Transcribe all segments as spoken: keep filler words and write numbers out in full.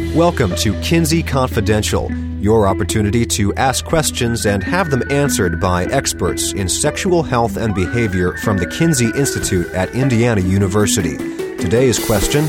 Welcome to Kinsey Confidential, your opportunity to ask questions and have them answered by experts in sexual health and behavior from the Kinsey Institute at Indiana University. Today's question: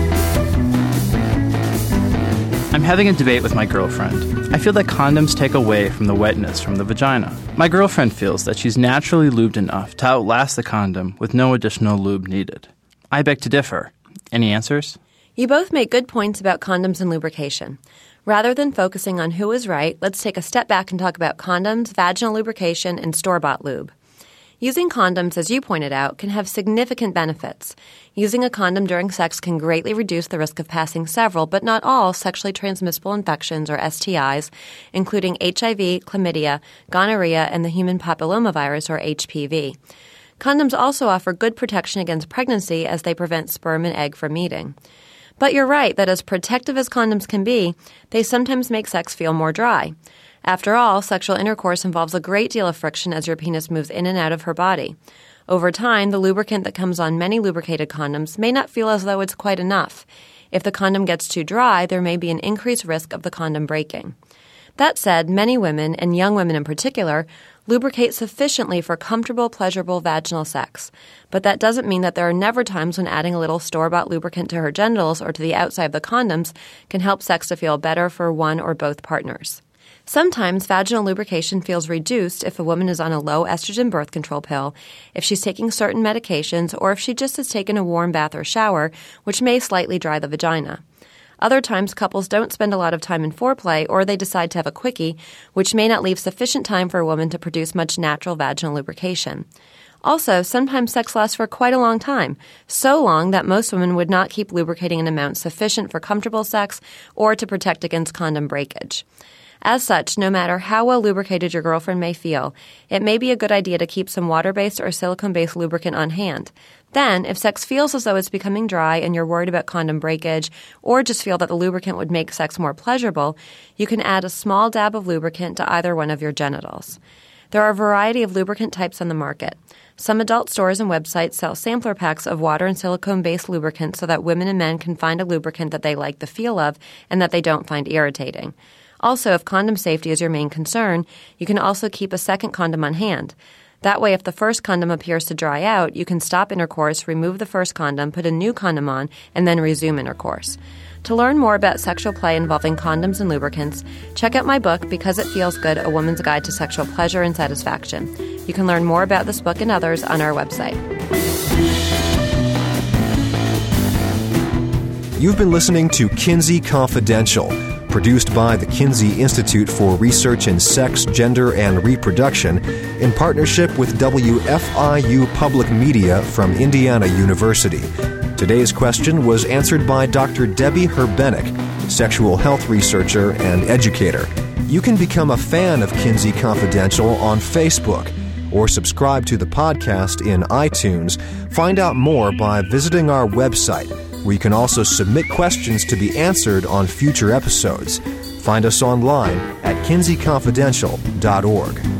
I'm having a debate with my girlfriend. I feel that condoms take away from the wetness from the vagina. My girlfriend feels that she's naturally lubed enough to outlast the condom with no additional lube needed. I beg to differ. Any answers? You both make good points about condoms and lubrication. Rather than focusing on who is right, let's take a step back and talk about condoms, vaginal lubrication, and store-bought lube. Using condoms, as you pointed out, can have significant benefits. Using a condom during sex can greatly reduce the risk of passing several, but not all, sexually transmissible infections, or S T Is, including H I V, chlamydia, gonorrhea, and the human papillomavirus, or H P V. Condoms also offer good protection against pregnancy as they prevent sperm and egg from meeting. But you're right that as protective as condoms can be, they sometimes make sex feel more dry. After all, sexual intercourse involves a great deal of friction as your penis moves in and out of her body. Over time, the lubricant that comes on many lubricated condoms may not feel as though it's quite enough. If the condom gets too dry, there may be an increased risk of the condom breaking. That said, many women, and young women in particular, lubricate sufficiently for comfortable, pleasurable vaginal sex. But that doesn't mean that there are never times when adding a little store-bought lubricant to her genitals or to the outside of the condoms can help sex to feel better for one or both partners. Sometimes vaginal lubrication feels reduced if a woman is on a low estrogen birth control pill, if she's taking certain medications, or if she just has taken a warm bath or shower, which may slightly dry the vagina. Other times, couples don't spend a lot of time in foreplay, or they decide to have a quickie, which may not leave sufficient time for a woman to produce much natural vaginal lubrication. Also, sometimes sex lasts for quite a long time, so long that most women would not keep lubricating an amount sufficient for comfortable sex or to protect against condom breakage. As such, no matter how well lubricated your girlfriend may feel, it may be a good idea to keep some water-based or silicone-based lubricant on hand. Then, if sex feels as though it's becoming dry and you're worried about condom breakage, or just feel that the lubricant would make sex more pleasurable, you can add a small dab of lubricant to either one of your genitals. There are a variety of lubricant types on the market. Some adult stores and websites sell sampler packs of water and silicone-based lubricant so that women and men can find a lubricant that they like the feel of and that they don't find irritating. Also, if condom safety is your main concern, you can also keep a second condom on hand. That way, if the first condom appears to dry out, you can stop intercourse, remove the first condom, put a new condom on, and then resume intercourse. To learn more about sexual play involving condoms and lubricants, check out my book, Because It Feels Good, A Woman's Guide to Sexual Pleasure and Satisfaction. You can learn more about this book and others on our website. You've been listening to Kinsey Confidential, produced by the Kinsey Institute for Research in Sex, Gender, and Reproduction in partnership with W F I U Public Media from Indiana University. Today's question was answered by Doctor Debbie Herbenek, sexual health researcher and educator. You can become a fan of Kinsey Confidential on Facebook or subscribe to the podcast in iTunes. Find out more by visiting our website, where you can also submit questions to be answered on future episodes. Find us online at kinsey confidential dot org.